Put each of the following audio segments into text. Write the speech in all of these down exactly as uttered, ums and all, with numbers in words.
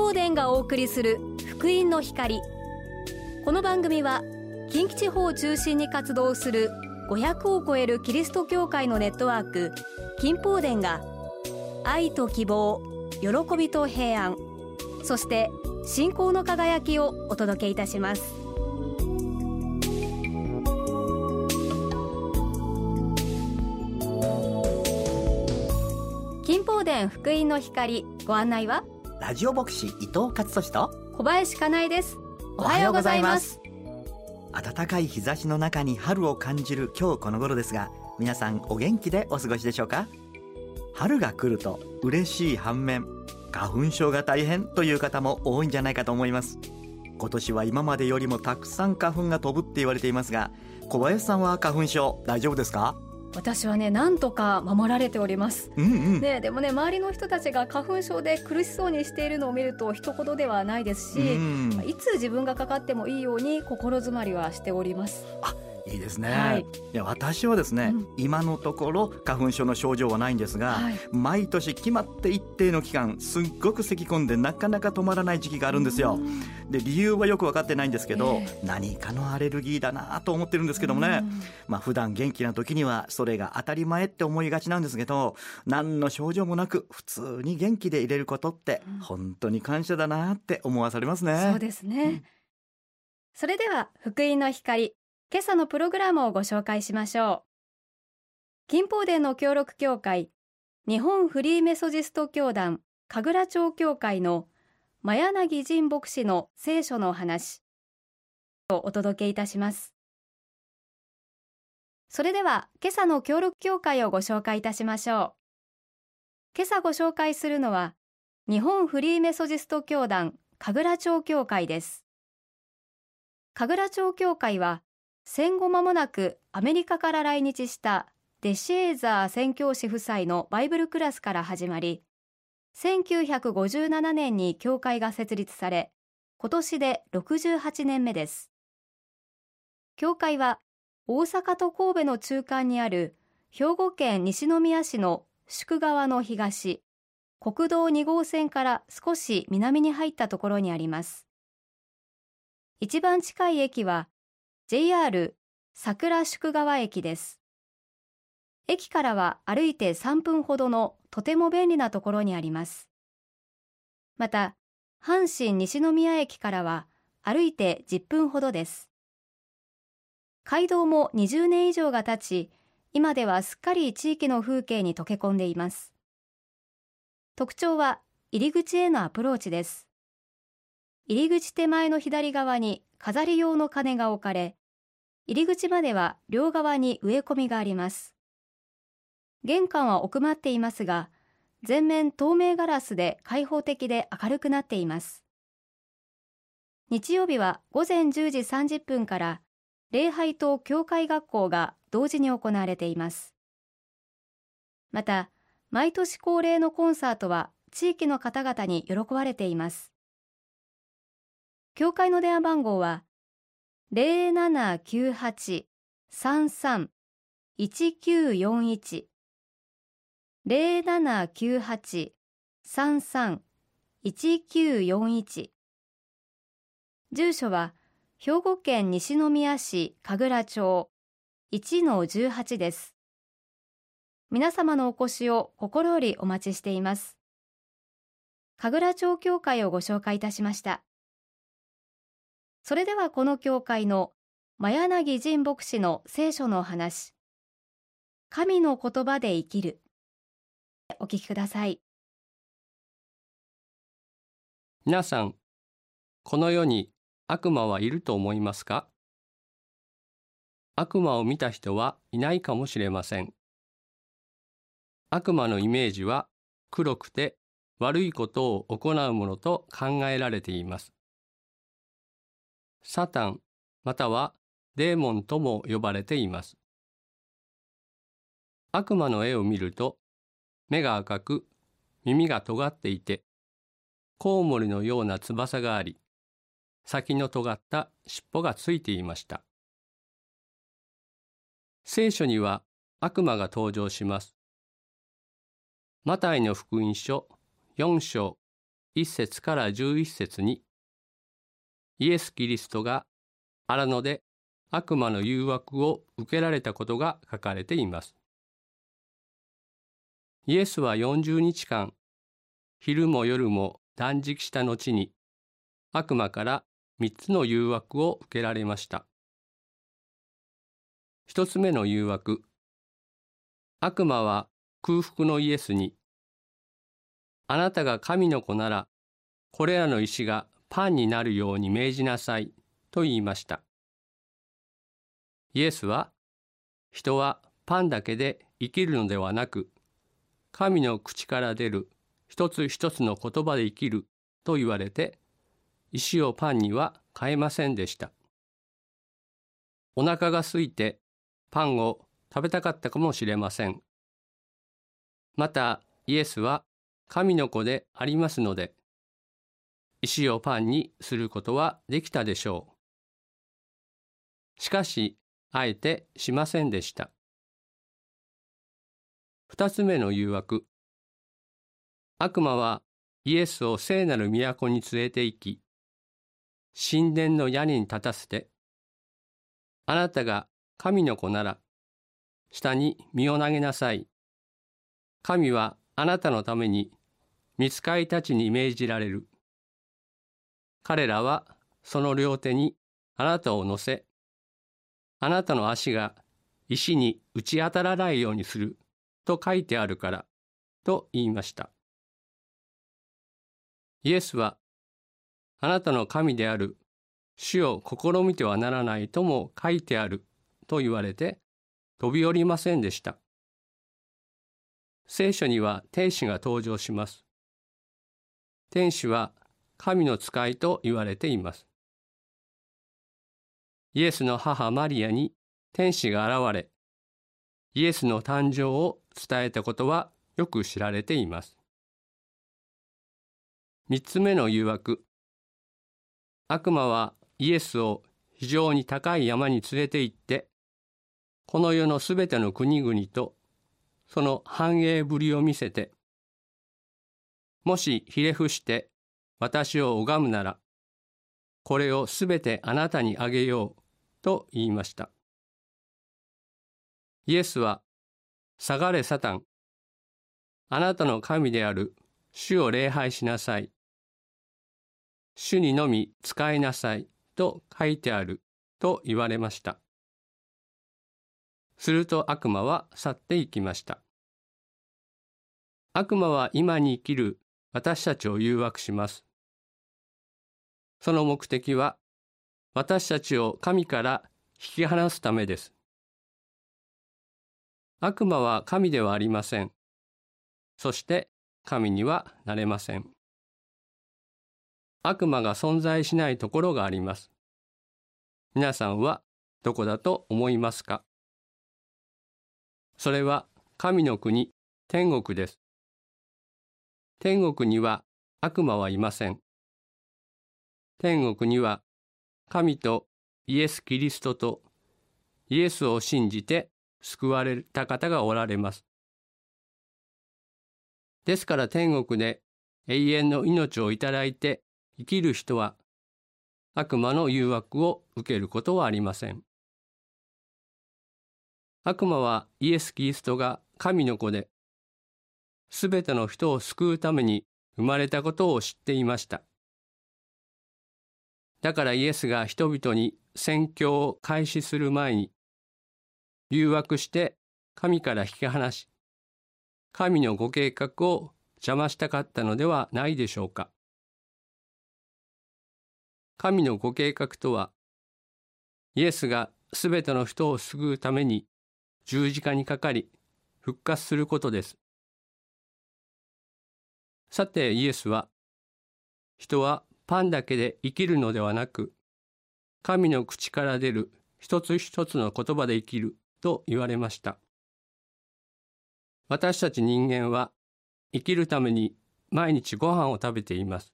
宝殿がお送りする福音の光。この番組は近畿地方を中心に活動するごひゃくを超えるキリスト教会のネットワーク金宝殿が愛と希望、喜びと平安、そして信仰の輝きをお届けいたします。金宝殿福音の光、ご案内はラジオ牧師伊藤勝利と小林かなえです。おはようございます。 暖かい日差しの中に春を感じる今日この頃ですが、皆さんお元気でお過ごしでしょうか。春が来ると嬉しい反面、花粉症が大変という方も多いんじゃないかと思います。今年は今までよりもたくさん花粉が飛ぶって言われていますが、小林さんは花粉症大丈夫ですか？ 私はね、なんとか守られております、 うんうんね、でもね、周りの人たちが花粉症で苦しそうにしているのを見ると一言ではないですし、 うんいつ自分がかかってもいいように心づまりはしております。 あ、いいですね、 はい、 いや私はですね、 うん、今のところ花粉症の症状はないんですが、 はい、 毎年決まって一定の期間すっごく咳き込んでなかなか止まらない時期があるんですよ。で理由はよく分かってないんですけど、 えー、 何かのアレルギーだなと思ってるんですけどもね、まあ普段元気な時にはそれが当たり前って思いがちなんですけど、何の症状もなく普通に元気でいれることって本当に感謝だなって思わされますね、 うん、そうですね、うん、それでは福音の光、今朝のプログラムをご紹介しましょう。金宝殿の協力協会日本フリーメソジスト教団神楽町教会の真柳仁牧師の聖書のお話をお届けいたします。それでは今朝の協力協会をご紹介いたしましょう。今朝ご紹介するのは日本フリーメソジスト教団神楽町教会です。神楽町教会は戦後間もなくアメリカから来日したデシエーザー宣教師夫妻のバイブルクラスから始まり、せんきゅうひゃくごじゅうななねんに教会が設立され、今年でろくじゅうはちねんめです。教会は大阪と神戸の中間にある兵庫県西宮市の宿川の東、国道に号線から少し南に入ったところにあります。一番近い駅はジェイアール 桜宿川駅です。駅からは歩いてさんぷんほどのとても便利なところにあります。また、阪神西宮駅からは歩いてじゅっぷんほどです。街道もにじゅうねん以上が経ち、今ではすっかり地域の風景に溶け込んでいます。特徴は入り口へのアプローチです。入り口手前の左側に飾り用の鐘が置かれ、入り口までは両側に植え込みがあります。玄関は奥まっていますが、全面透明ガラスで開放的で明るくなっています。日曜日はごぜんじゅうじさんじゅっぷんから礼拝と教会学校が同時に行われています。また、毎年恒例のコンサートは地域の方々に喜ばれています。教会の電話番号は ゼロななきゅうはち さんさん いちきゅうよんいち ゼロななきゅうはち さんさん いちきゅうよんいち。住所は兵庫県西宮市神楽町 いちのじゅうはち です。皆様のお越しを心よりお待ちしています。神楽町教会をご紹介いたしました。それではこの教会の真柳仁牧師の聖書のお話、神の言葉で生きる、お聞きください。 皆さん、この世に悪魔はいると思いますか？悪魔を見た人はいないかもしれません。悪魔のイメージは黒くて悪いことを行うものと考えられています。サタンまたはデーモンとも呼ばれています。悪魔の絵を見ると、目が赤く、耳が尖っていて、コウモリのような翼があり、先の尖った尻尾がついていました。聖書には悪魔が登場します。マタイの福音書よん章いっ節からじゅういち節に、イエス・キリストが荒野で悪魔の誘惑を受けられたことが書かれています。イエスはよんじゅうにちかん、昼も夜も断食した後に、悪魔からみっつの誘惑を受けられました。一つ目の誘惑。悪魔は空腹のイエスに、あなたが神の子なら、これらの石がパンになるように命じなさいと言いました。イエスは、人はパンだけで生きるのではなく、神の口から出る一つ一つの言葉で生きると言われて、石をパンには変えませんでした。お腹が空いてパンを食べたかったかもしれません。また、イエスは神の子でありますので、石をパンにすることはできたでしょう。しかし、あえてしませんでした。二つ目の誘惑。悪魔はイエスを聖なる都に連れて行き、神殿の屋根に立たせて、あなたが神の子なら、下に身を投げなさい。神はあなたのために、御使いたちに命じられる。彼らはその両手にあなたを乗せ、あなたの足が石に打ち当たらないようにすると書いてあるから、と言いました。イエスは、あなたの神である主を試みてはならないとも書いてあると言われて飛び降りませんでした。聖書には天使が登場します。天使は神の使いと言われています。イエスの母マリアに天使が現れ、イエスの誕生を伝えたことはよく知られています。三つ目の誘惑。悪魔はイエスを非常に高い山に連れて行って、この世のすべての国々とその繁栄ぶりを見せて、もしひれ伏して私を拝むなら、これをすべてあなたにあげようと言いました。イエスは、下がれサタン、あなたの神である主を礼拝しなさい。主にのみ仕えなさいと書いてあると言われました。すると悪魔は去っていきました。悪魔は今に生きる私たちを誘惑します。その目的は私たちを神から引き離すためです。悪魔は神ではありません。そして神にはなれません。悪魔が存在しないところがあります。皆さんはどこだと思いますか？それは神の国、天国です。天国には悪魔はいません。天国には神とイエス・キリストとイエスを信じて救われた方がおられます。ですから天国で永遠の命をいただいて生きる人は悪魔の誘惑を受けることはありません。悪魔はイエス・キリストが神の子で、すべての人を救うために生まれたことを知っていました。だからイエスが人々に宣教を開始する前に、誘惑して神から引き離し、神のご計画を邪魔したかったのではないでしょうか。神のご計画とは、イエスがすべての人を救うために十字架にかかり、復活することです。さてイエスは、人はパンだけで生きるのではなく、神の口から出る一つ一つの言葉で生きると言われました。私たち人間は生きるために毎日ご飯を食べています。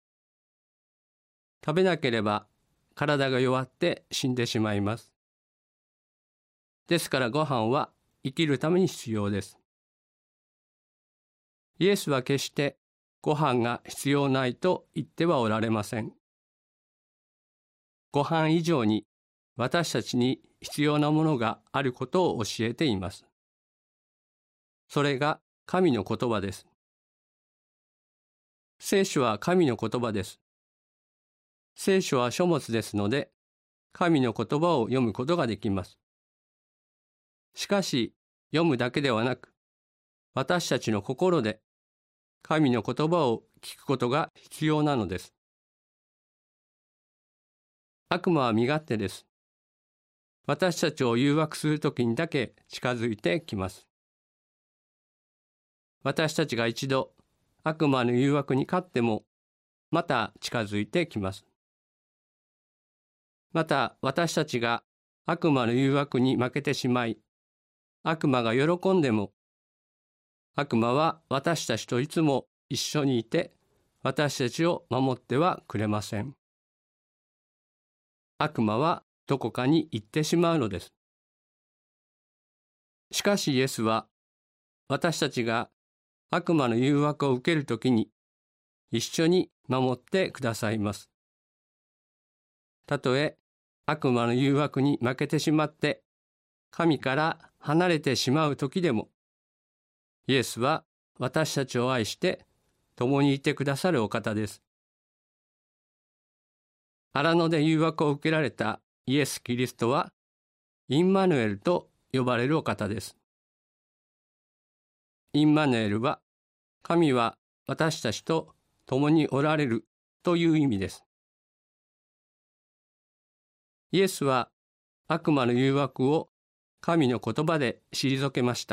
食べなければ体が弱って死んでしまいます。ですからご飯は生きるために必要です。イエスは決してご飯が必要ないと言ってはおられません。ご飯以上に私たちに必要なものがあることを教えています。それが神の言葉です。聖書は神の言葉です。聖書は書物ですので、神の言葉を読むことができます。しかし、読むだけではなく、私たちの心で神の言葉を聞くことが必要なのです。悪魔は身勝手です。私たちを誘惑するときにだけ近づいてきます。私たちが一度悪魔の誘惑に勝っても、また近づいてきます。また私たちが悪魔の誘惑に負けてしまい、悪魔が喜んでも、悪魔は私たちといつも一緒にいて、私たちを守ってはくれません。悪魔はどこかに行ってしまうのです。しかしイエスは、私たちが悪魔の誘惑を受けるときに、一緒に守ってくださいます。たとえ悪魔の誘惑に負けてしまって、神から離れてしまうときでも、イエスは私たちを愛して共にいてくださるお方です。荒野で誘惑を受けられたイエス・キリストは、インマヌエルと呼ばれるお方です。インマヌエルは、神は私たちと共におられるという意味です。イエスは悪魔の誘惑を神の言葉で退けました。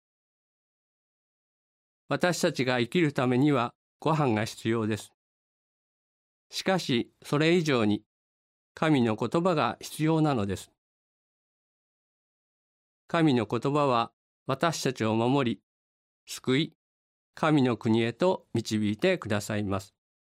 私たちが生きるためにはご飯が必要です。しかし、それ以上に神の言葉が必要なのです。神の言葉は私たちを守り、救い、神の国へと導いてくださいます。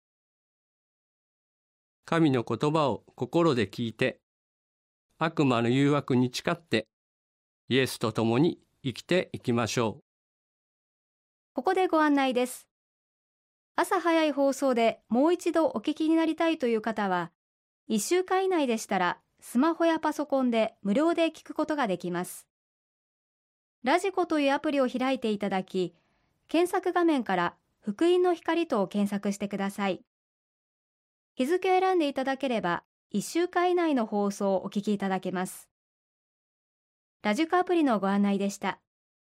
神の言葉を心で聞いて、悪魔の誘惑に誓って、イエスと共に生きていきましょう。 ここでご案内です。朝早い放送でもう一度お聞きになりたいという方は、いっしゅうかん以内でしたらスマホやパソコンで無料で聞くことができます。ラジコというアプリを開いていただき、検索画面から福音の光と検索してください。日付を選んでいただければいっしゅうかん以内の放送をお聞きいただけます。ラジコアプリのご案内でした。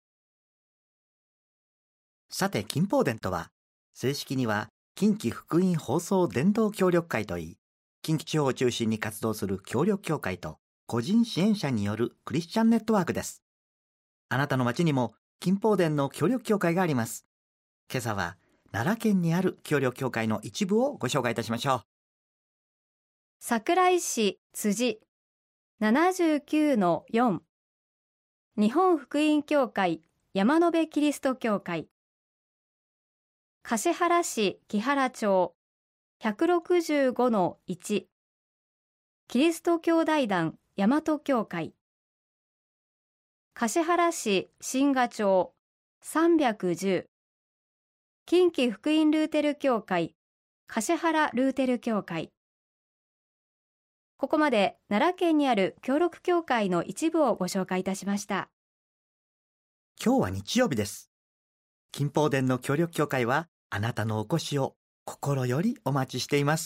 さて、金宝伝とは、正式には近畿福音放送伝道協力会といい、近畿地方を中心に活動する協力協会と個人支援者によるクリスチャンネットワークです。あなたの町にも金宝伝の協力協会があります。今朝は奈良県にある協力協会の一部をご紹介いたしましょう。 桜井市辻 ななじゅうきゅうのよん 日本福音協会山辺キリスト教会、橿原市木原町 ひゃくろくじゅうごのいち キリスト教大団大和教会、橿原市新賀町さんびゃくじゅう近畿福音ルーテル教会橿原ルーテル教会。ここまで奈良県にある協力協会の一部をご紹介いたしました。 今日は日曜日です。金宝伝の協力協会はあなたのお越しを心よりお待ちしています。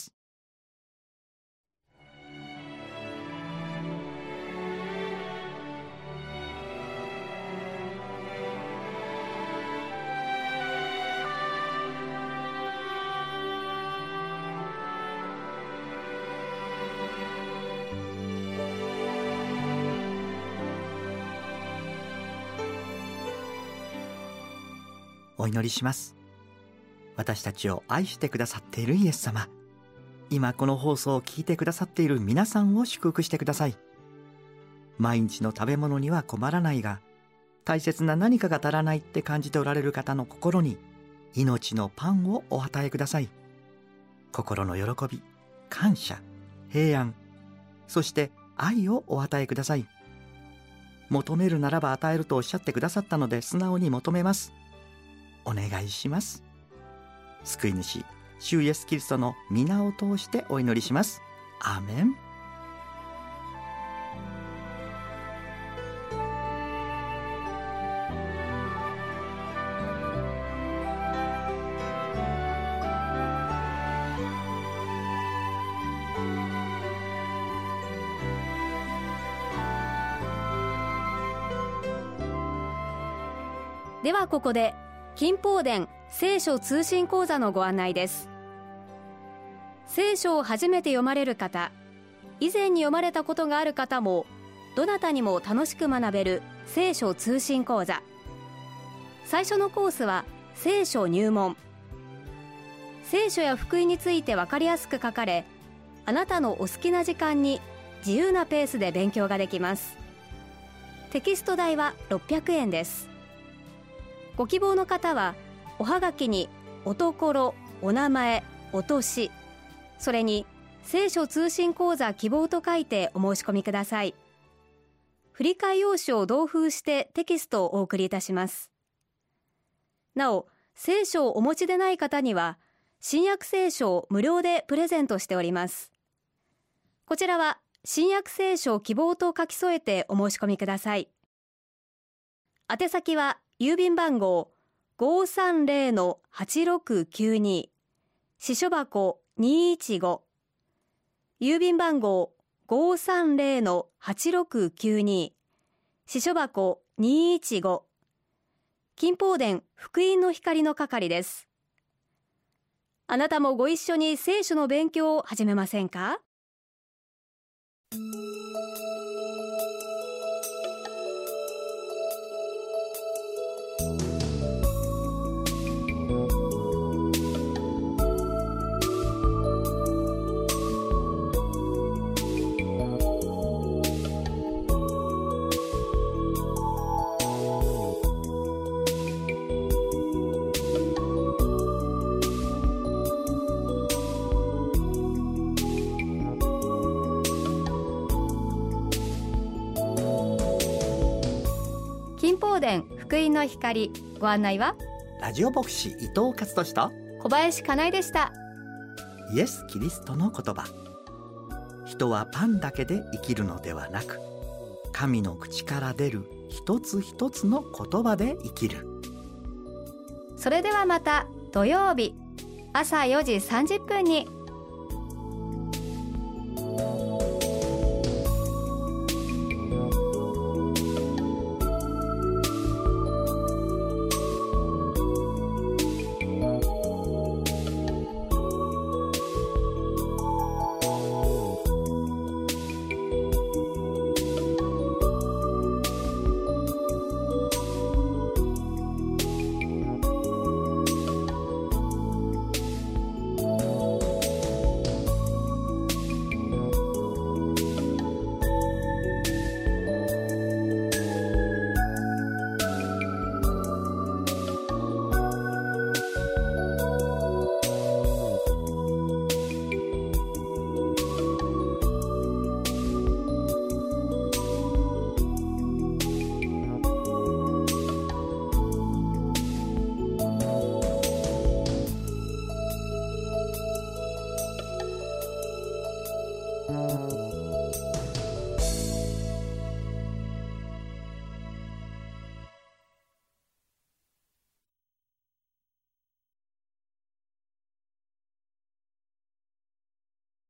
お祈りします。私たちを愛してくださっているイエス様、今この放送を聞いてくださっている皆さんを祝福してください。毎日の食べ物には困らないが、大切な何かが足らないって感じておられる方の心に命のパンをお与えください。心の喜び、感謝、平安、そして愛をお与えください。求めるならば与えるとおっしゃってくださったので、素直に求めます。お願いします。 救い主主イエスキリストの皆を通してお祈りします。アーメン。 ではここで金宝殿聖書通信講座のご案内です。聖書を初めて読まれる方、以前に読まれたことがある方もどなたにも楽しく学べる聖書通信講座。最初のコースは聖書入門。聖書や福音について分かりやすく書かれ、あなたのお好きな時間に自由なペースで勉強ができます。テキスト代はろっぴゃくえんです。ご希望の方はおはがきにおところ、お名前、お年、それに聖書通信講座希望と書いてお申し込みください。振替用紙を同封してテキストをお送りいたします。なお、聖書をお持ちでない方には新約聖書を無料でプレゼントしております。こちらは新約聖書希望と書き添えてお申し込みください。宛先は郵便番号 ごーさんぜろのはちろくきゅうに、支所箱にいちご、郵便番号 ごーさんぜろのはちろくきゅうに、支所箱にいちご、金宝殿福音の光の係です。あなたもご一緒に聖書の勉強を始めませんか？金宝殿福音の光、ご案内はラジオ牧師伊藤勝利と小林かなえでした。 イエス・キリストの言葉、人はパンだけで生きるのではなく、神の口から出る一つ一つの言葉で生きる。 それではまた土曜日朝よじさんじゅっぷんに